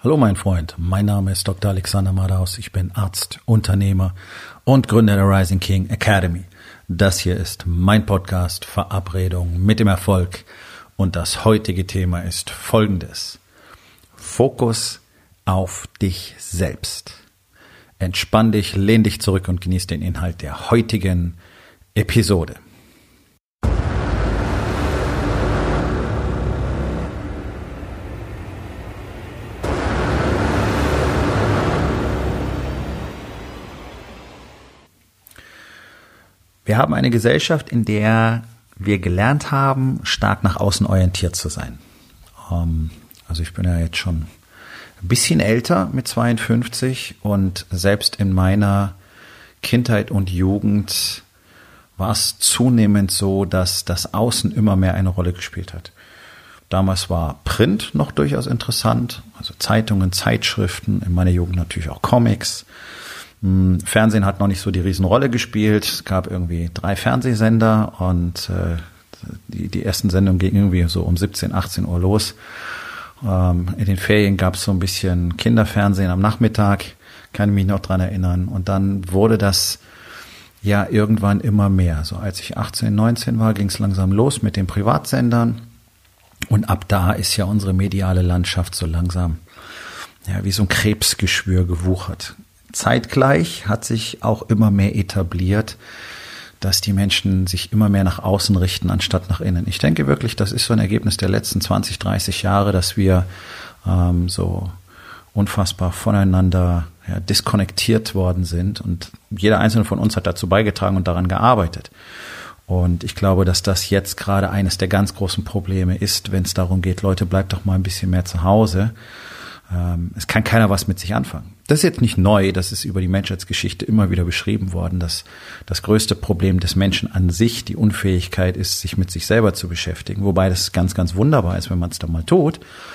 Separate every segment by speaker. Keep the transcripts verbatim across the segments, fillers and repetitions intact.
Speaker 1: Hallo mein Freund, mein Name ist Doktor Alexander Madaus, ich bin Arzt, Unternehmer und Gründer der Rising King Academy. Das hier ist mein Podcast Verabredung mit dem Erfolg und das heutige Thema ist folgendes: Fokus auf dich selbst. Entspann dich, lehn dich zurück und genieß den Inhalt der heutigen Episode. Wir haben eine Gesellschaft, in der wir gelernt haben, stark nach außen orientiert zu sein. Also ich bin ja jetzt schon ein bisschen älter mit zweiundfünfzig und selbst in meiner Kindheit und Jugend war es zunehmend so, dass das Außen immer mehr eine Rolle gespielt hat. Damals war Print noch durchaus interessant, also Zeitungen, Zeitschriften, in meiner Jugend natürlich auch Comics. Fernsehen hat noch nicht so die Riesenrolle gespielt. Es gab irgendwie drei Fernsehsender und äh, die, die ersten Sendungen gingen irgendwie so um siebzehn, achtzehn Uhr los. Ähm, in den Ferien gab es so ein bisschen Kinderfernsehen am Nachmittag, kann ich mich noch dran erinnern. Und dann wurde das ja irgendwann immer mehr. So als ich achtzehn, neunzehn war, ging es langsam los mit den Privatsendern. Und ab da ist ja unsere mediale Landschaft so langsam ja wie so ein Krebsgeschwür gewuchert. Zeitgleich hat sich auch immer mehr etabliert, dass die Menschen sich immer mehr nach außen richten, anstatt nach innen. Ich denke wirklich, das ist so ein Ergebnis der letzten zwanzig, dreißig Jahre, dass wir ähm, so unfassbar voneinander ja, diskonnektiert worden sind. Und jeder einzelne von uns hat dazu beigetragen und daran gearbeitet. Und ich glaube, dass das jetzt gerade eines der ganz großen Probleme ist, wenn es darum geht, Leute, bleibt doch mal ein bisschen mehr zu Hause. Es kann keiner was mit sich anfangen. Das ist jetzt nicht neu, das ist über die Menschheitsgeschichte immer wieder beschrieben worden, dass das größte Problem des Menschen an sich die Unfähigkeit ist, sich mit sich selber zu beschäftigen. Wobei das ganz, ganz wunderbar ist, wenn man es dann mal tut.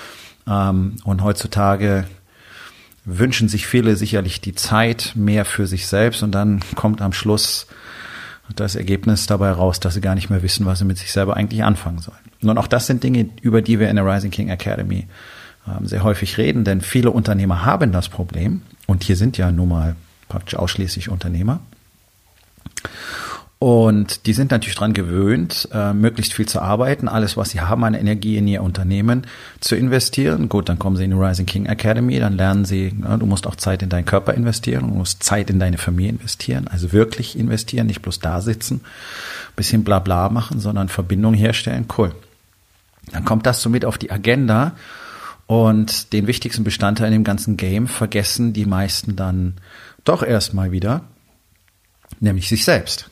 Speaker 1: Und heutzutage wünschen sich viele sicherlich die Zeit mehr für sich selbst und dann kommt am Schluss das Ergebnis dabei raus, dass sie gar nicht mehr wissen, was sie mit sich selber eigentlich anfangen sollen. Und auch das sind Dinge, über die wir in der Rising King Academy sehr häufig reden, denn viele Unternehmer haben das Problem und hier sind ja nun mal praktisch ausschließlich Unternehmer und die sind natürlich daran gewöhnt, äh, möglichst viel zu arbeiten, alles, was sie haben an Energie in ihr Unternehmen zu investieren. Gut, dann kommen sie in die Rising King Academy, dann lernen sie, ja, du musst auch Zeit in deinen Körper investieren, du musst Zeit in deine Familie investieren, also wirklich investieren, nicht bloß da sitzen, bisschen Blabla machen, sondern Verbindung herstellen, cool. Dann kommt das so mit auf die Agenda. Und den wichtigsten Bestandteil in dem ganzen Game vergessen die meisten dann doch erstmal wieder, nämlich sich selbst.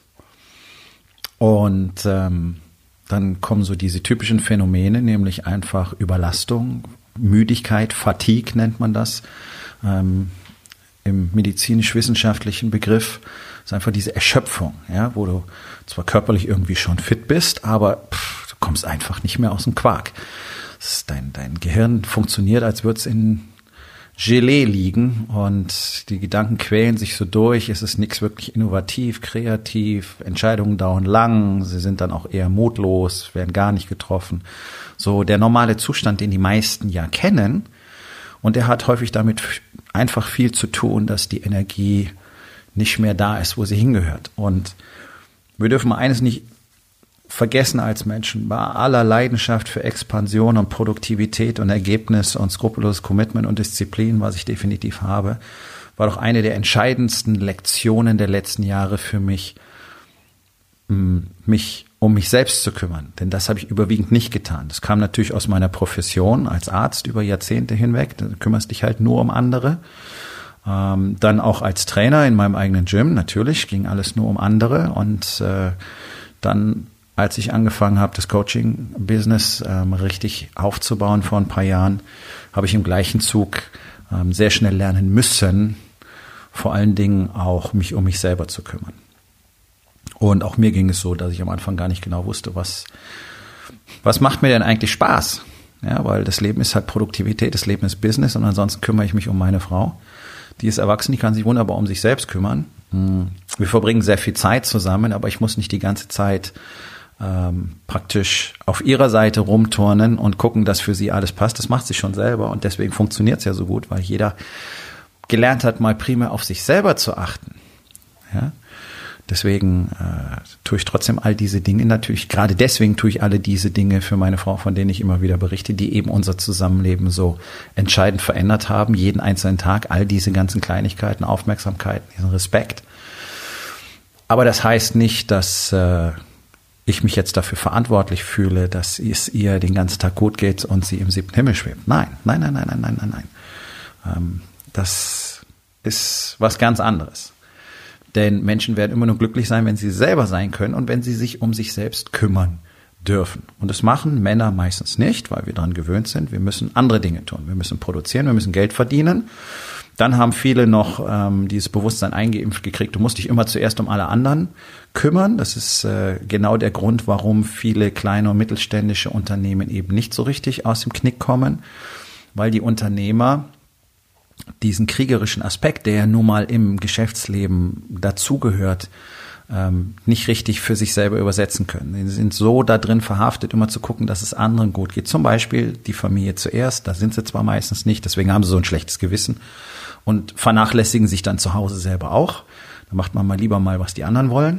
Speaker 1: Und ähm, dann kommen so diese typischen Phänomene, nämlich einfach Überlastung, Müdigkeit, Fatigue nennt man das, ähm, im medizinisch-wissenschaftlichen Begriff ist einfach diese Erschöpfung, ja, wo du zwar körperlich irgendwie schon fit bist, aber pff, du kommst einfach nicht mehr aus dem Quark. Dein, dein Gehirn funktioniert, als würde es in Gelee liegen und die Gedanken quälen sich so durch. Es ist nichts wirklich innovativ, kreativ. Entscheidungen dauern lang. Sie sind dann auch eher mutlos, werden gar nicht getroffen. So der normale Zustand, den die meisten ja kennen. Und der hat häufig damit einfach viel zu tun, dass die Energie nicht mehr da ist, wo sie hingehört. Und wir dürfen mal eines nicht vergessen als Menschen: bei aller Leidenschaft für Expansion und Produktivität und Ergebnis und skrupelloses Commitment und Disziplin, was ich definitiv habe, war doch eine der entscheidendsten Lektionen der letzten Jahre für mich, mich um mich selbst zu kümmern. Denn das habe ich überwiegend nicht getan. Das kam natürlich aus meiner Profession als Arzt über Jahrzehnte hinweg. Du kümmerst dich halt nur um andere. Ähm, dann auch als Trainer in meinem eigenen Gym. Natürlich ging alles nur um andere. Und äh, dann als ich angefangen habe, das Coaching-Business ähm, richtig aufzubauen vor ein paar Jahren, habe ich im gleichen Zug ähm, sehr schnell lernen müssen, vor allen Dingen auch mich um mich selber zu kümmern. Und auch mir ging es so, dass ich am Anfang gar nicht genau wusste, was, was macht mir denn eigentlich Spaß? Ja, weil das Leben ist halt Produktivität, das Leben ist Business und ansonsten kümmere ich mich um meine Frau. Die ist erwachsen, die kann sich wunderbar um sich selbst kümmern. Wir verbringen sehr viel Zeit zusammen, aber ich muss nicht die ganze Zeit ähm, praktisch auf ihrer Seite rumturnen und gucken, dass für sie alles passt. Das macht sie schon selber und deswegen funktioniert es ja so gut, weil jeder gelernt hat, mal primär auf sich selber zu achten. Ja? Deswegen äh, tue ich trotzdem all diese Dinge natürlich, gerade deswegen tue ich alle diese Dinge für meine Frau, von denen ich immer wieder berichte, die eben unser Zusammenleben so entscheidend verändert haben, jeden einzelnen Tag, all diese ganzen Kleinigkeiten, Aufmerksamkeiten, diesen Respekt. Aber das heißt nicht, dass äh, ich mich jetzt dafür verantwortlich fühle, dass es ihr den ganzen Tag gut geht und sie im siebten Himmel schwebt. Nein, nein, nein, nein, nein, nein, nein, nein. Ähm, das ist was ganz anderes. Denn Menschen werden immer nur glücklich sein, wenn sie selber sein können und wenn sie sich um sich selbst kümmern dürfen. Und das machen Männer meistens nicht, weil wir daran gewöhnt sind. Wir müssen andere Dinge tun. Wir müssen produzieren, wir müssen Geld verdienen. Dann haben viele noch ähm, dieses Bewusstsein eingeimpft gekriegt, du musst dich immer zuerst um alle anderen kümmern. Das ist äh, genau der Grund, warum viele kleine und mittelständische Unternehmen eben nicht so richtig aus dem Knick kommen, weil die Unternehmer diesen kriegerischen Aspekt, der ja nun mal im Geschäftsleben dazugehört, ähm, nicht richtig für sich selber übersetzen können. Sie sind so da drin verhaftet, immer zu gucken, dass es anderen gut geht. Zum Beispiel die Familie zuerst, da sind sie zwar meistens nicht, deswegen haben sie so ein schlechtes Gewissen und vernachlässigen sich dann zu Hause selber auch. Da macht man mal lieber mal, was die anderen wollen.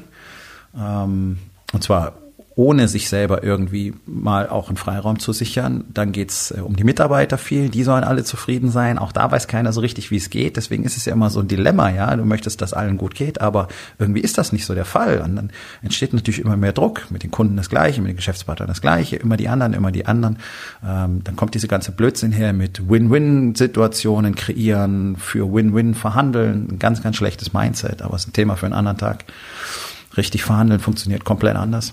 Speaker 1: Ähm, und zwar ohne sich selber irgendwie mal auch einen Freiraum zu sichern. Dann geht's äh, um die Mitarbeiter viel, die sollen alle zufrieden sein. Auch da weiß keiner so richtig, wie es geht. Deswegen ist es ja immer so ein Dilemma, ja. Du möchtest, dass allen gut geht, aber irgendwie ist das nicht so der Fall. Und dann entsteht natürlich immer mehr Druck. Mit den Kunden das Gleiche, mit den Geschäftspartnern das Gleiche, immer die anderen, immer die anderen. Ähm, dann kommt diese ganze Blödsinn her mit Win-Win-Situationen kreieren, für Win-Win verhandeln. Ein ganz, ganz schlechtes Mindset, aber es ist ein Thema für einen anderen Tag. Richtig verhandeln funktioniert komplett anders.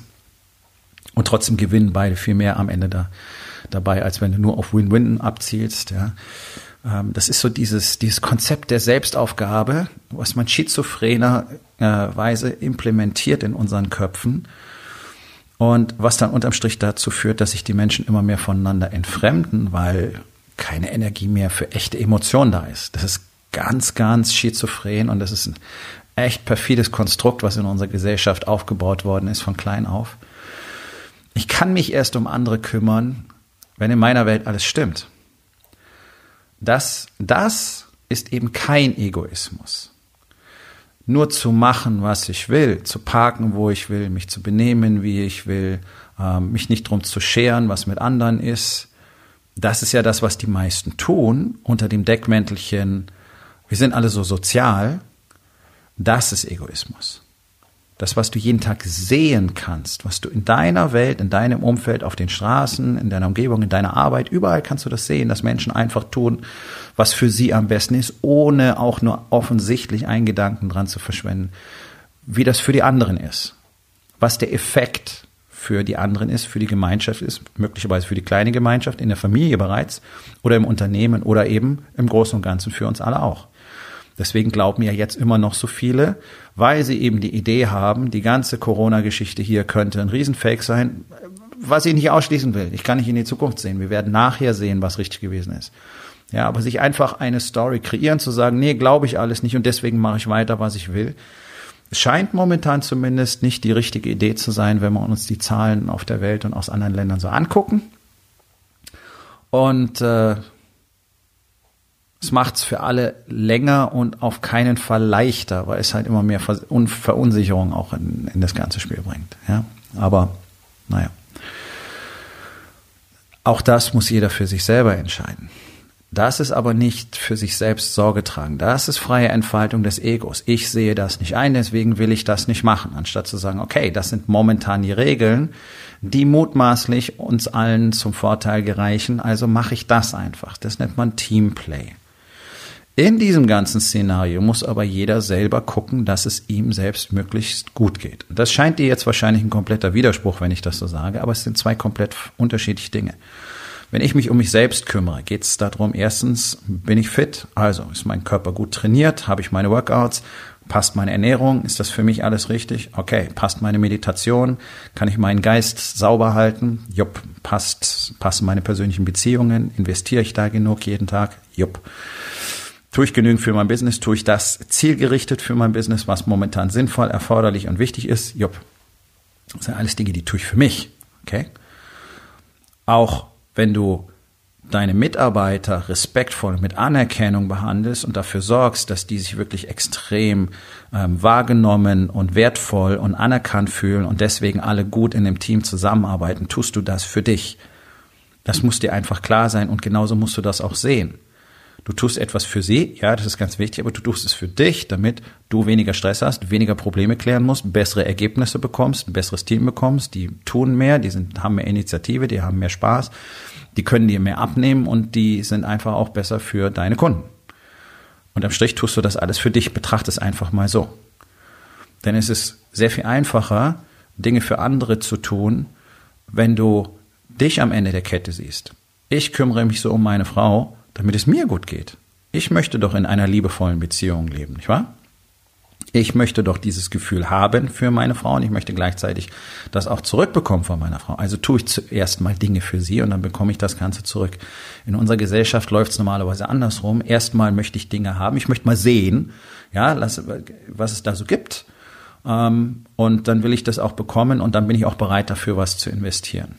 Speaker 1: Und trotzdem gewinnen beide viel mehr am Ende da, dabei, als wenn du nur auf Win-Win abzielst. Ja. Ähm, das ist so dieses, dieses Konzept der Selbstaufgabe, was man schizophrenerweise implementiert in unseren Köpfen und was dann unterm Strich dazu führt, dass sich die Menschen immer mehr voneinander entfremden, weil keine Energie mehr für echte Emotionen da ist. Das ist ganz, ganz schizophren und das ist ein echt perfides Konstrukt, was in unserer Gesellschaft aufgebaut worden ist von klein auf. Ich kann mich erst um andere kümmern, wenn in meiner Welt alles stimmt. Das, das ist eben kein Egoismus. Nur zu machen, was ich will, zu parken, wo ich will, mich zu benehmen, wie ich will, ähm, mich nicht drum zu scheren, was mit anderen ist. Das ist ja das, was die meisten tun, unter dem Deckmäntelchen, wir sind alle so sozial. Das ist Egoismus. Das, was du jeden Tag sehen kannst, was du in deiner Welt, in deinem Umfeld, auf den Straßen, in deiner Umgebung, in deiner Arbeit, überall kannst du das sehen, dass Menschen einfach tun, was für sie am besten ist, ohne auch nur offensichtlich einen Gedanken dran zu verschwenden, wie das für die anderen ist. Was der Effekt für die anderen ist, für die Gemeinschaft ist, möglicherweise für die kleine Gemeinschaft, in der Familie bereits oder im Unternehmen oder eben im Großen und Ganzen für uns alle auch. Deswegen glauben ja jetzt immer noch so viele, weil sie eben die Idee haben, die ganze Corona-Geschichte hier könnte ein Riesenfake sein, was ich nicht ausschließen will. Ich kann nicht in die Zukunft sehen. Wir werden nachher sehen, was richtig gewesen ist. Ja, aber sich einfach eine Story kreieren, zu sagen, nee, glaube ich alles nicht und deswegen mache ich weiter, was ich will. Es scheint momentan zumindest nicht die richtige Idee zu sein, wenn wir uns die Zahlen auf der Welt und aus anderen Ländern so angucken. Und äh, es macht es für alle länger und auf keinen Fall leichter, weil es halt immer mehr Ver- Verunsicherung auch in, in das ganze Spiel bringt. Ja? Aber naja, auch das muss jeder für sich selber entscheiden. Das ist aber nicht für sich selbst Sorge tragen. Das ist freie Entfaltung des Egos. Ich sehe das nicht ein, deswegen will ich das nicht machen. Anstatt zu sagen, okay, das sind momentan die Regeln, die mutmaßlich uns allen zum Vorteil gereichen, also mache ich das einfach. Das nennt man Teamplay. In diesem ganzen Szenario muss aber jeder selber gucken, dass es ihm selbst möglichst gut geht. Das scheint dir jetzt wahrscheinlich ein kompletter Widerspruch, wenn ich das so sage, aber es sind zwei komplett unterschiedliche Dinge. Wenn ich mich um mich selbst kümmere, geht es darum, erstens, bin ich fit? Also, ist mein Körper gut trainiert? Habe ich meine Workouts? Passt meine Ernährung? Ist das für mich alles richtig? Okay. Passt meine Meditation? Kann ich meinen Geist sauber halten? Jupp. Passt, passen meine persönlichen Beziehungen? Investiere ich da genug jeden Tag? Jupp. Tue ich genügend für mein Business? Tue ich das zielgerichtet für mein Business, was momentan sinnvoll, erforderlich und wichtig ist? Jupp. Das sind alles Dinge, die tue ich für mich. Okay? Auch wenn du deine Mitarbeiter respektvoll mit Anerkennung behandelst und dafür sorgst, dass die sich wirklich extrem ähm, wahrgenommen und wertvoll und anerkannt fühlen und deswegen alle gut in dem Team zusammenarbeiten, tust du das für dich. Das muss dir einfach klar sein und genauso musst du das auch sehen. Du tust etwas für sie, ja, das ist ganz wichtig, aber du tust es für dich, damit du weniger Stress hast, weniger Probleme klären musst, bessere Ergebnisse bekommst, ein besseres Team bekommst, die tun mehr, die sind, haben mehr Initiative, die haben mehr Spaß, die können dir mehr abnehmen und die sind einfach auch besser für deine Kunden. Und am Strich tust du das alles für dich, betrachte es einfach mal so. Denn es ist sehr viel einfacher, Dinge für andere zu tun, wenn du dich am Ende der Kette siehst. Ich kümmere mich so um meine Frau, damit es mir gut geht. Ich möchte doch in einer liebevollen Beziehung leben, nicht wahr? Ich möchte doch dieses Gefühl haben für meine Frau und ich möchte gleichzeitig das auch zurückbekommen von meiner Frau. Also tue ich zuerst mal Dinge für sie und dann bekomme ich das Ganze zurück. In unserer Gesellschaft läuft es normalerweise andersrum. Erstmal möchte ich Dinge haben, ich möchte mal sehen, ja, was es da so gibt. Und dann will ich das auch bekommen und dann bin ich auch bereit dafür, was zu investieren.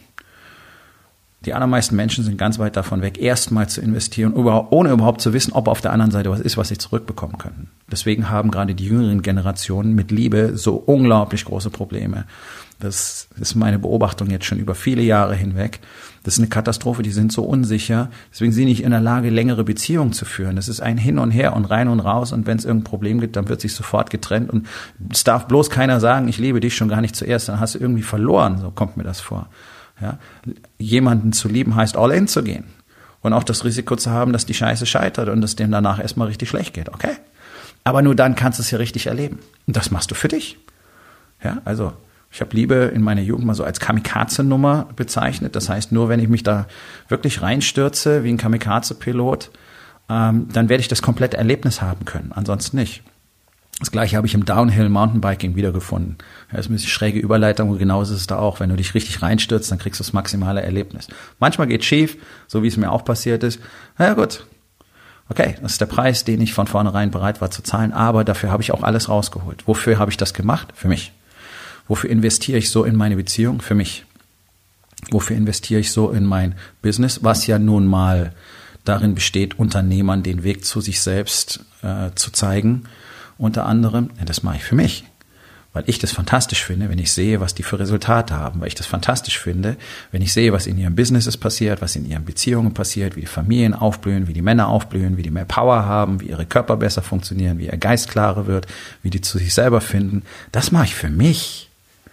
Speaker 1: Die allermeisten Menschen sind ganz weit davon weg, erstmal zu investieren, ohne überhaupt zu wissen, ob auf der anderen Seite was ist, was sie zurückbekommen können. Deswegen haben gerade die jüngeren Generationen mit Liebe so unglaublich große Probleme. Das ist meine Beobachtung jetzt schon über viele Jahre hinweg. Das ist eine Katastrophe, die sind so unsicher. Deswegen sind sie nicht in der Lage, längere Beziehungen zu führen. Das ist ein Hin und Her und rein und raus. Und wenn es irgendein Problem gibt, dann wird sich sofort getrennt. Und es darf bloß keiner sagen, ich liebe dich schon gar nicht zuerst. Dann hast du irgendwie verloren. So kommt mir das vor. Ja, jemanden zu lieben heißt all in zu gehen und auch das Risiko zu haben, dass die Scheiße scheitert und es dem danach erstmal richtig schlecht geht, okay? Aber nur dann kannst du es ja richtig erleben und das machst du für dich. Ja, also ich habe Liebe in meiner Jugend mal so als Kamikaze-Nummer bezeichnet, das heißt nur, wenn ich mich da wirklich reinstürze wie ein Kamikaze-Pilot, ähm, dann werde ich das komplette Erlebnis haben können, ansonsten nicht. Das Gleiche habe ich im Downhill-Mountainbiking wiedergefunden. Das ist ein bisschen schräge Überleitung und genauso ist es da auch. Wenn du dich richtig reinstürzt, dann kriegst du das maximale Erlebnis. Manchmal geht es schief, so wie es mir auch passiert ist. Na ja, gut. Okay, das ist der Preis, den ich von vornherein bereit war zu zahlen, aber dafür habe ich auch alles rausgeholt. Wofür habe ich das gemacht? Für mich. Wofür investiere ich so in meine Beziehung? Für mich. Wofür investiere ich so in mein Business, was ja nun mal darin besteht, Unternehmern den Weg zu sich selbst äh, zu zeigen? Unter anderem, ja, das mache ich für mich, weil ich das fantastisch finde, wenn ich sehe, was die für Resultate haben, weil ich das fantastisch finde, wenn ich sehe, was in ihren Businesses passiert, was in ihren Beziehungen passiert, wie die Familien aufblühen, wie die Männer aufblühen, wie die mehr Power haben, wie ihre Körper besser funktionieren, wie ihr Geist klarer wird, wie die zu sich selber finden. Das mache ich für mich.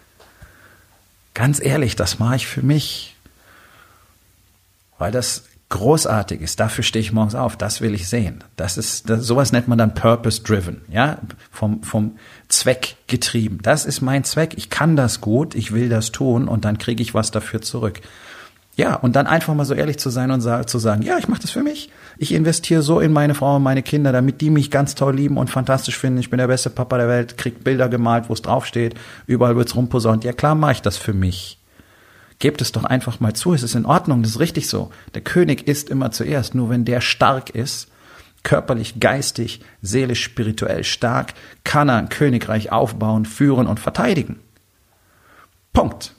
Speaker 1: Ganz ehrlich, das mache ich für mich, weil das großartig ist, dafür stehe ich morgens auf, das will ich sehen. Das ist, das, sowas nennt man dann purpose-driven, ja, vom, vom Zweck getrieben. Das ist mein Zweck, ich kann das gut, ich will das tun und dann kriege ich was dafür zurück. Ja, und dann einfach mal so ehrlich zu sein und sa- zu sagen, ja, ich mache das für mich. Ich investiere so in meine Frau und meine Kinder, damit die mich ganz toll lieben und fantastisch finden. Ich bin der beste Papa der Welt, krieg Bilder gemalt, wo es draufsteht, überall wird's rumposaunt. Ja klar mache ich das für mich. Gebt es doch einfach mal zu, es ist in Ordnung, das ist richtig so. Der König ist immer zuerst, nur wenn der stark ist, körperlich, geistig, seelisch, spirituell stark, kann er ein Königreich aufbauen, führen und verteidigen. Punkt.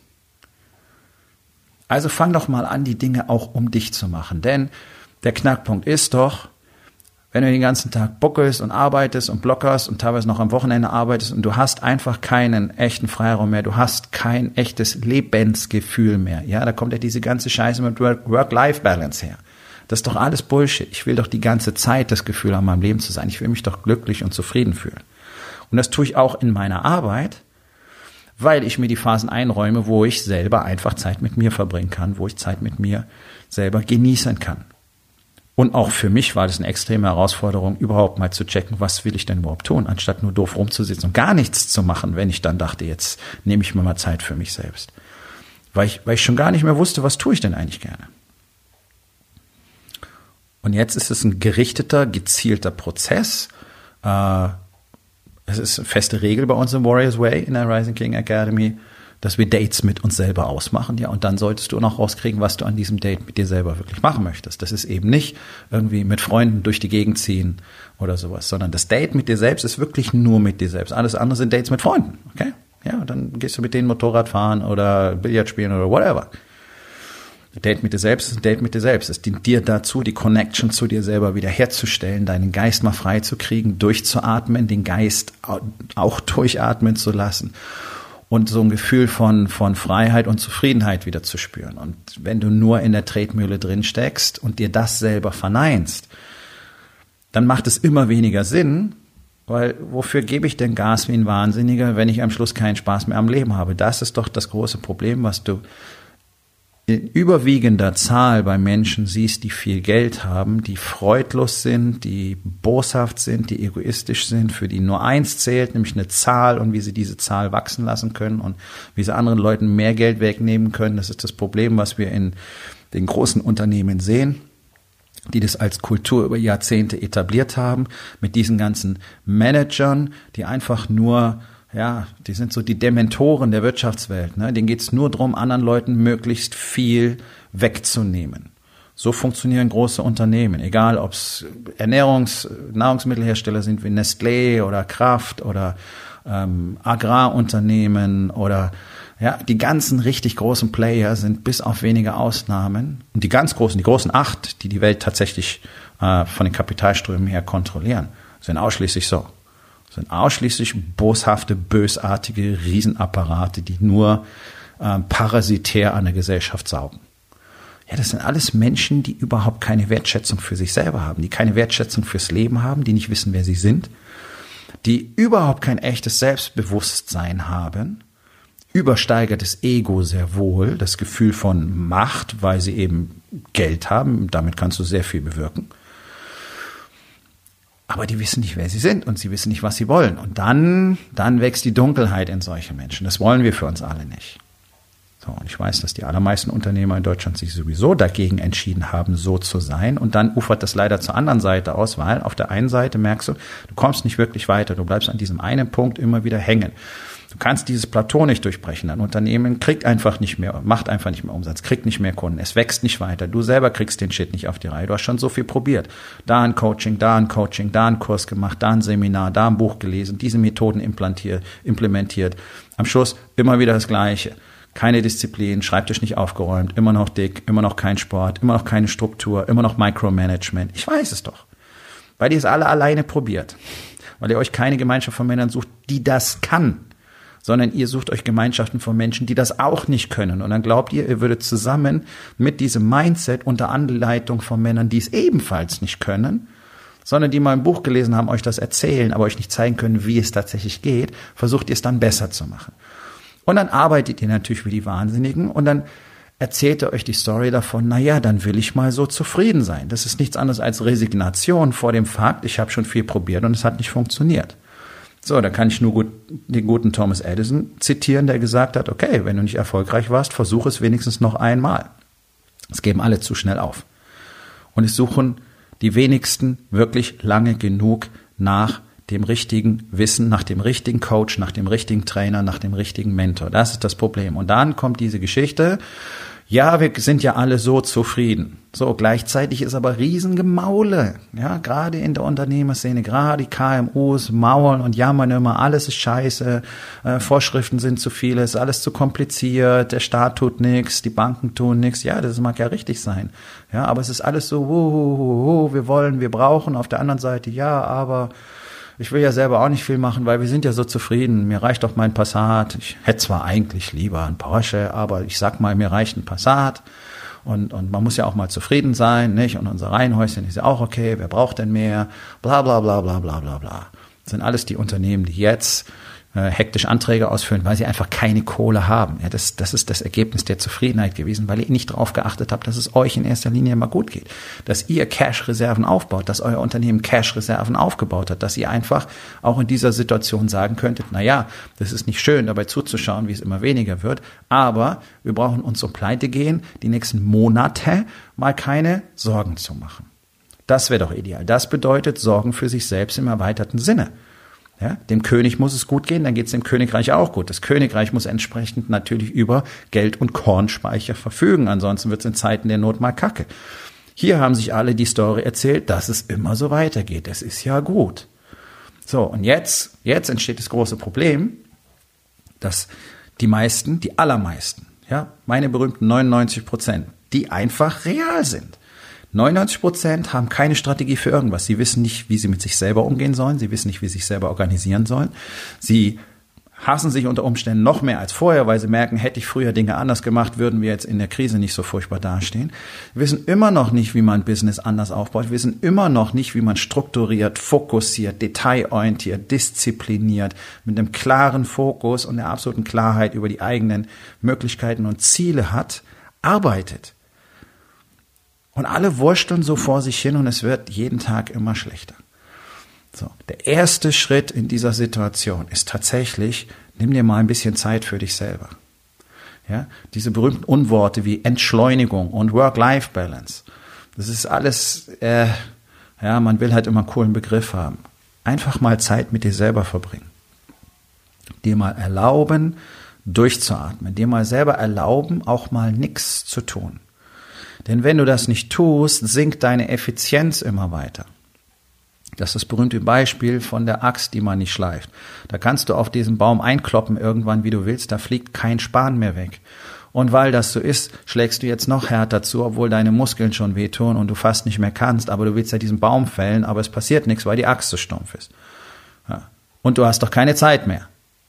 Speaker 1: Also fang doch mal an, die Dinge auch um dich zu machen, denn der Knackpunkt ist doch, wenn du den ganzen Tag buckelst und arbeitest und blockerst und teilweise noch am Wochenende arbeitest und du hast einfach keinen echten Freiraum mehr, du hast kein echtes Lebensgefühl mehr, ja, da kommt ja diese ganze Scheiße mit Work-Life-Balance her. Das ist doch alles Bullshit. Ich will doch die ganze Zeit das Gefühl haben, in meinem Leben zu sein. Ich will mich doch glücklich und zufrieden fühlen. Und das tue ich auch in meiner Arbeit, weil ich mir die Phasen einräume, wo ich selber einfach Zeit mit mir verbringen kann, wo ich Zeit mit mir selber genießen kann. Und auch für mich war das eine extreme Herausforderung, überhaupt mal zu checken, was will ich denn überhaupt tun, anstatt nur doof rumzusitzen und gar nichts zu machen, wenn ich dann dachte, jetzt nehme ich mir mal Zeit für mich selbst. Weil ich, weil ich schon gar nicht mehr wusste, was tue ich denn eigentlich gerne. Und jetzt ist es ein gerichteter, gezielter Prozess. Äh, es ist eine feste Regel bei uns im Warriors Way in der Rising King Academy, dass wir Dates mit uns selber ausmachen, ja, und dann solltest du noch rauskriegen, was du an diesem Date mit dir selber wirklich machen möchtest. Das ist eben nicht irgendwie mit Freunden durch die Gegend ziehen oder sowas, sondern das Date mit dir selbst ist wirklich nur mit dir selbst. Alles andere sind Dates mit Freunden, okay? Ja, dann gehst du mit denen Motorrad fahren oder Billard spielen oder whatever. Date mit dir selbst ist ein Date mit dir selbst. Es dient dir dazu, die Connection zu dir selber wiederherzustellen, deinen Geist mal frei zu kriegen, durchzuatmen, den Geist auch durchatmen zu lassen und so ein Gefühl von, von Freiheit und Zufriedenheit wieder zu spüren. Und wenn du nur in der Tretmühle drin steckst und dir das selber verneinst, dann macht es immer weniger Sinn, weil wofür gebe ich denn Gas wie ein Wahnsinniger, wenn ich am Schluss keinen Spaß mehr am Leben habe? Das ist doch das große Problem, was du in überwiegender Zahl bei Menschen siehst, die viel Geld haben, die freudlos sind, die boshaft sind, die egoistisch sind, für die nur eins zählt, nämlich eine Zahl und wie sie diese Zahl wachsen lassen können und wie sie anderen Leuten mehr Geld wegnehmen können. Das ist das Problem, was wir in den großen Unternehmen sehen, die das als Kultur über Jahrzehnte etabliert haben, mit diesen ganzen Managern, die einfach nur, ja, die sind so die Dementoren der Wirtschaftswelt. Ne? Denen geht's nur darum, anderen Leuten möglichst viel wegzunehmen. So funktionieren große Unternehmen, egal ob es Ernährungs-, Nahrungsmittelhersteller sind wie Nestlé oder Kraft oder ähm, Agrarunternehmen oder ja, die ganzen richtig großen Player sind bis auf wenige Ausnahmen und die ganz großen, die großen acht, die die Welt tatsächlich äh, von den Kapitalströmen her kontrollieren, sind ausschließlich so. Sind ausschließlich boshafte, bösartige Riesenapparate, die nur äh, parasitär an der Gesellschaft saugen. Ja, das sind alles Menschen, die überhaupt keine Wertschätzung für sich selber haben, die keine Wertschätzung fürs Leben haben, die nicht wissen, wer sie sind, die überhaupt kein echtes Selbstbewusstsein haben, übersteigertes Ego sehr wohl, das Gefühl von Macht, weil sie eben Geld haben, damit kannst du sehr viel bewirken. Aber die wissen nicht, wer sie sind und sie wissen nicht, was sie wollen. Und dann, dann wächst die Dunkelheit in solche Menschen. Das wollen wir für uns alle nicht. So, und ich weiß, dass die allermeisten Unternehmer in Deutschland sich sowieso dagegen entschieden haben, so zu sein. Und dann ufert das leider zur anderen Seite aus, weil auf der einen Seite merkst du, du kommst nicht wirklich weiter. Du bleibst an diesem einen Punkt immer wieder hängen. Du kannst dieses Plateau nicht durchbrechen. Ein Unternehmen kriegt einfach nicht mehr, macht einfach nicht mehr Umsatz, kriegt nicht mehr Kunden, es wächst nicht weiter. Du selber kriegst den Shit nicht auf die Reihe. Du hast schon so viel probiert. Da ein Coaching, da ein Coaching, da ein Kurs gemacht, da ein Seminar, da ein Buch gelesen, diese Methoden implantiert, implementiert. Am Schluss immer wieder das Gleiche. Keine Disziplin, Schreibtisch nicht aufgeräumt, immer noch dick, immer noch kein Sport, immer noch keine Struktur, immer noch Micromanagement. Ich weiß es doch. Weil ihr es alle alleine probiert. Weil ihr euch keine Gemeinschaft von Männern sucht, die das kann. Sondern ihr sucht euch Gemeinschaften von Menschen, die das auch nicht können. Und dann glaubt ihr, ihr würdet zusammen mit diesem Mindset unter Anleitung von Männern, die es ebenfalls nicht können, sondern die mal ein Buch gelesen haben, euch das erzählen, aber euch nicht zeigen können, wie es tatsächlich geht, versucht ihr es dann besser zu machen. Und dann arbeitet ihr natürlich wie die Wahnsinnigen und dann erzählt ihr euch die Story davon, na ja, dann will ich mal so zufrieden sein. Das ist nichts anderes als Resignation vor dem Fakt, ich habe schon viel probiert und es hat nicht funktioniert. So, da kann ich nur gut den guten Thomas Edison zitieren, der gesagt hat, okay, wenn du nicht erfolgreich warst, versuch es wenigstens noch einmal. Es geben alle zu schnell auf. Und es suchen die wenigsten wirklich lange genug nach dem richtigen Wissen, nach dem richtigen Coach, nach dem richtigen Trainer, nach dem richtigen Mentor. Das ist das Problem. Und dann kommt diese Geschichte, ja, wir sind ja alle so zufrieden. So, gleichzeitig ist aber Riesengemaule. Ja, gerade in der Unternehmerszene, gerade die K M Us mauern und jammern immer, alles ist scheiße, äh, Vorschriften sind zu viele, ist alles zu kompliziert, der Staat tut nichts, die Banken tun nichts. Ja, das mag ja richtig sein. Ja, aber es ist alles so, wo, wo, wo, wir wollen, wir brauchen. Auf der anderen Seite, ja, aber ich will ja selber auch nicht viel machen, weil wir sind ja so zufrieden. Mir reicht doch mein Passat. Ich hätte zwar eigentlich lieber einen Porsche, aber ich sag mal, mir reicht ein Passat. Und, und man muss ja auch mal zufrieden sein, nicht? Und unser Reihenhäuschen ist ja auch okay. Wer braucht denn mehr? Bla, bla, bla, bla, bla, bla, bla. Das sind alles die Unternehmen, die jetzt äh, hektisch Anträge ausfüllen, weil sie einfach keine Kohle haben. Ja, das, das ist das Ergebnis der Zufriedenheit gewesen, weil ihr nicht darauf geachtet habt, dass es euch in erster Linie mal gut geht. Dass ihr Cash-Reserven aufbaut, dass euer Unternehmen Cash-Reserven aufgebaut hat, dass ihr einfach auch in dieser Situation sagen könntet, na ja, das ist nicht schön, dabei zuzuschauen, wie es immer weniger wird, aber wir brauchen uns um Pleite gehen, die nächsten Monate mal keine Sorgen zu machen. Das wäre doch ideal. Das bedeutet Sorgen für sich selbst im erweiterten Sinne. Ja, dem König muss es gut gehen, dann geht es dem Königreich auch gut. Das Königreich muss entsprechend natürlich über Geld- und Kornspeicher verfügen, ansonsten wird es in Zeiten der Not mal kacke. Hier haben sich alle die Story erzählt, dass es immer so weitergeht. Das ist ja gut. So, und jetzt, jetzt entsteht das große Problem. dass die meisten, die allermeisten, ja, meine berühmten neunundneunzig Prozent, die einfach real sind. neunundneunzig Prozent haben keine Strategie für irgendwas. Sie wissen nicht, wie sie mit sich selber umgehen sollen. Sie wissen nicht, wie sie sich selber organisieren sollen. Sie hassen sich unter Umständen noch mehr als vorher, weil sie merken, hätte ich früher Dinge anders gemacht, würden wir jetzt in der Krise nicht so furchtbar dastehen. Wir wissen immer noch nicht, wie man Business anders aufbaut. Wir wissen immer noch nicht, wie man strukturiert, fokussiert, detailorientiert, diszipliniert, mit einem klaren Fokus und der absoluten Klarheit über die eigenen Möglichkeiten und Ziele hat, arbeitet. Und alle wursteln so vor sich hin und es wird jeden Tag immer schlechter. So, der erste Schritt in dieser Situation ist tatsächlich, nimm dir mal ein bisschen Zeit für dich selber. Ja, diese berühmten Unworte wie Entschleunigung und Work-Life-Balance, das ist alles, äh, ja, man will halt immer einen coolen Begriff haben. Einfach mal Zeit mit dir selber verbringen. Dir mal erlauben, durchzuatmen. Dir mal selber erlauben, auch mal nichts zu tun. Denn wenn du das nicht tust, sinkt deine Effizienz immer weiter. Das ist das berühmte Beispiel von der Axt, die man nicht schleift. Da kannst du auf diesen Baum einkloppen irgendwann, wie du willst, da fliegt kein Span mehr weg. Und weil das so ist, schlägst du jetzt noch härter zu, obwohl deine Muskeln schon wehtun und du fast nicht mehr kannst, aber du willst ja diesen Baum fällen, aber es passiert nichts, weil die Axt so stumpf ist. Ja. Und du hast doch keine Zeit mehr.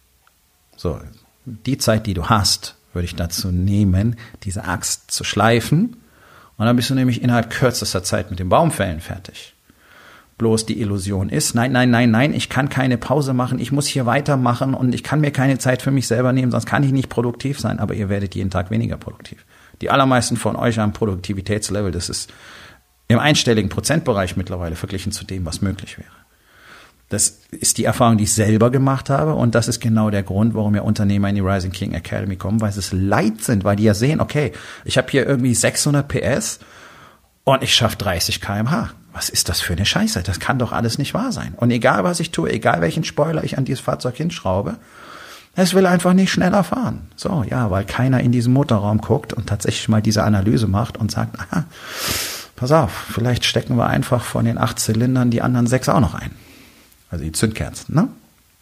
Speaker 1: So, die Zeit, die du hast, würde ich dazu nehmen, diese Axt zu schleifen, und dann bist du nämlich innerhalb kürzester Zeit mit dem Baumfällen fertig. Bloß die Illusion ist, nein, nein, nein, nein, ich kann keine Pause machen, ich muss hier weitermachen und ich kann mir keine Zeit für mich selber nehmen, sonst kann ich nicht produktiv sein, aber ihr werdet jeden Tag weniger produktiv. Die allermeisten von euch haben Produktivitätslevel, das ist im einstelligen Prozentbereich mittlerweile verglichen zu dem, was möglich wäre. Das ist die Erfahrung, die ich selber gemacht habe und das ist genau der Grund, warum ja Unternehmer in die Rising King Academy kommen, weil sie es leid sind, weil die ja sehen, okay, ich habe hier irgendwie sechshundert P S und ich schaffe dreißig Kilometer pro Stunde. Was ist das für eine Scheiße? Das kann doch alles nicht wahr sein. Und egal, was ich tue, egal welchen Spoiler ich an dieses Fahrzeug hinschraube, es will einfach nicht schneller fahren. So, ja, weil keiner in diesen Motorraum guckt und tatsächlich mal diese Analyse macht und sagt, aha, pass auf, vielleicht stecken wir einfach von den acht Zylindern die anderen sechs auch noch ein. Also die Zündkerzen, ne?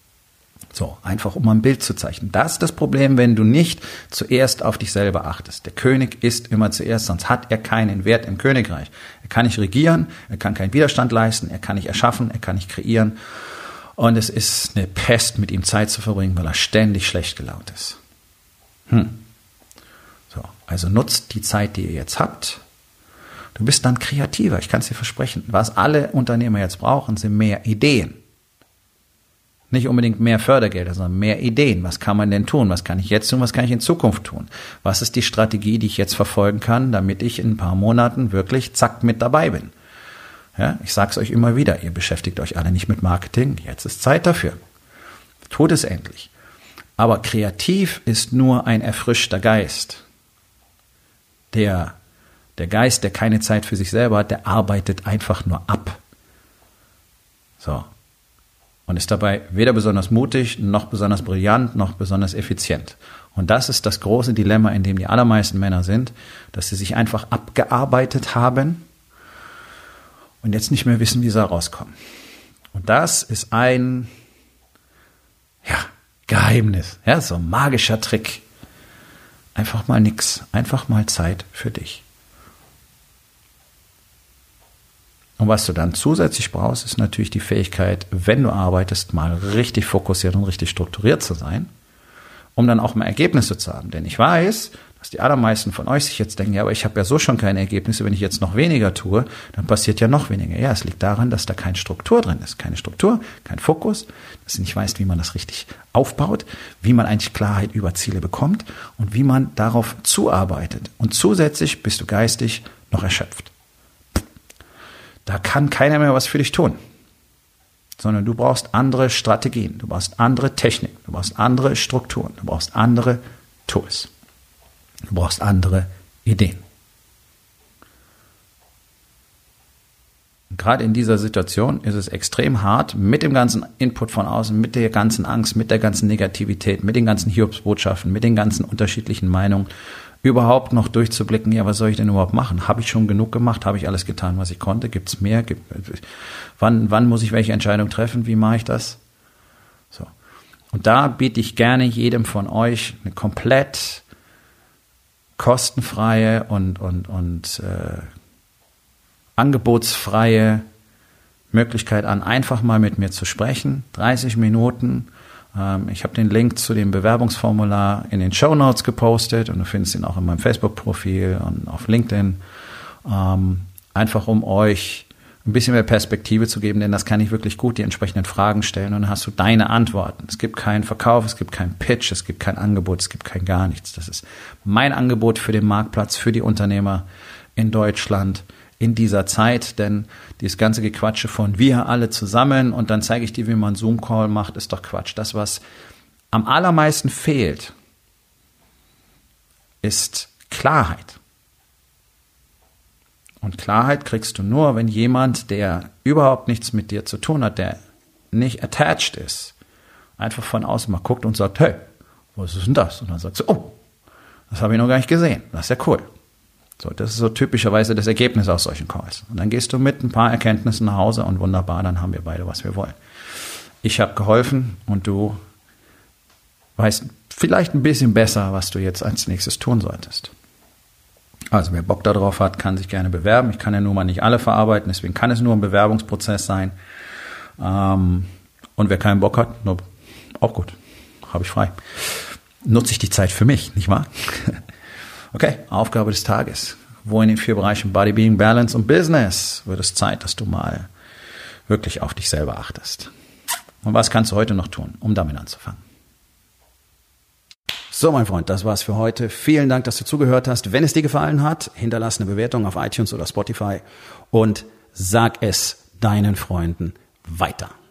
Speaker 1: So, einfach um mal ein Bild zu zeichnen. Das ist das Problem, wenn du nicht zuerst auf dich selber achtest. Der König ist immer zuerst, sonst hat er keinen Wert im Königreich. Er kann nicht regieren, er kann keinen Widerstand leisten, er kann nicht erschaffen, er kann nicht kreieren. Und es ist eine Pest, mit ihm Zeit zu verbringen, weil er ständig schlecht gelaunt ist. Hm. So, also nutzt die Zeit, die ihr jetzt habt. Du bist dann kreativer, ich kann es dir versprechen. Was alle Unternehmer jetzt brauchen, sind mehr Ideen. Nicht unbedingt mehr Fördergelder, sondern mehr Ideen. Was kann man denn tun? Was kann ich jetzt tun? Was kann ich in Zukunft tun? Was ist die Strategie, die ich jetzt verfolgen kann, damit ich in ein paar Monaten wirklich zack mit dabei bin? Ja, ich sage es euch immer wieder, ihr beschäftigt euch alle nicht mit Marketing. Jetzt ist Zeit dafür. Tut es endlich. Aber kreativ ist nur ein erfrischter Geist. Der, der Geist, der keine Zeit für sich selber hat, der arbeitet einfach nur ab. So. Und ist dabei weder besonders mutig, noch besonders brillant, noch besonders effizient. Und das ist das große Dilemma, in dem die allermeisten Männer sind, dass sie sich einfach abgearbeitet haben und jetzt nicht mehr wissen, wie sie rauskommen. Und das ist ein ja, Geheimnis, ja, so ein magischer Trick. Einfach mal nix, einfach mal Zeit für dich. Und was du dann zusätzlich brauchst, ist natürlich die Fähigkeit, wenn du arbeitest, mal richtig fokussiert und richtig strukturiert zu sein, um dann auch mal Ergebnisse zu haben. Denn ich weiß, dass die allermeisten von euch sich jetzt denken, ja, aber ich habe ja so schon keine Ergebnisse, wenn ich jetzt noch weniger tue, dann passiert ja noch weniger. Ja, es liegt daran, dass da keine Struktur drin ist. Keine Struktur, kein Fokus, dass du nicht weißt, wie man das richtig aufbaut, wie man eigentlich Klarheit über Ziele bekommt und wie man darauf zuarbeitet. Und zusätzlich bist du geistig noch erschöpft. Da kann keiner mehr was für dich tun, sondern du brauchst andere Strategien, du brauchst andere Techniken, du brauchst andere Strukturen, du brauchst andere Tools, du brauchst andere Ideen. Und gerade in dieser Situation ist es extrem hart, mit dem ganzen Input von außen, mit der ganzen Angst, mit der ganzen Negativität, mit den ganzen Hiobsbotschaften, mit den ganzen unterschiedlichen Meinungen, überhaupt noch durchzublicken, ja, was soll ich denn überhaupt machen? Habe ich schon genug gemacht? Habe ich alles getan, was ich konnte? Gibt es mehr? Gibt, wann, wann muss ich welche Entscheidung treffen? Wie mache ich das? So. Und da biete ich gerne jedem von euch eine komplett kostenfreie und, und, und äh, angebotsfreie Möglichkeit an, einfach mal mit mir zu sprechen. dreißig Minuten. Ähm, ich habe den Link zu dem Bewerbungsformular in den Shownotes gepostet und du findest ihn auch in meinem Facebook-Profil und auf LinkedIn. Ähm, einfach um euch ein bisschen mehr Perspektive zu geben, denn das kann ich wirklich gut, die entsprechenden Fragen stellen und dann hast du deine Antworten. Es gibt keinen Verkauf, es gibt keinen Pitch, es gibt kein Angebot, es gibt kein gar nichts. Das ist mein Angebot für den Marktplatz, für die Unternehmer in Deutschland in dieser Zeit, denn dieses ganze Gequatsche von wir alle zusammen und dann zeige ich dir, wie man einen Zoom-Call macht, ist doch Quatsch. Das, was am allermeisten fehlt, ist Klarheit. Und Klarheit kriegst du nur, wenn jemand, der überhaupt nichts mit dir zu tun hat, der nicht attached ist, einfach von außen mal guckt und sagt, hey, was ist denn das? Und dann sagst du, oh, das habe ich noch gar nicht gesehen. Das ist ja cool. So, das ist so typischerweise das Ergebnis aus solchen Calls. Und dann gehst du mit ein paar Erkenntnissen nach Hause und wunderbar, dann haben wir beide, was wir wollen. Ich habe geholfen und du weißt vielleicht ein bisschen besser, was du jetzt als nächstes tun solltest. Also wer Bock darauf hat, kann sich gerne bewerben. Ich kann ja nun mal nicht alle verarbeiten, deswegen kann es nur ein Bewerbungsprozess sein. Ähm, und wer keinen Bock hat, nur, auch gut, habe ich frei. Nutze ich die Zeit für mich, nicht wahr? Okay, Aufgabe des Tages. Wo in den vier Bereichen Body, Being, Balance und Business wird es Zeit, dass du mal wirklich auf dich selber achtest. Und was kannst du heute noch tun, um damit anzufangen? So, mein Freund, das war's für heute. Vielen Dank, dass du zugehört hast. Wenn es dir gefallen hat, hinterlass eine Bewertung auf iTunes oder Spotify und sag es deinen Freunden weiter.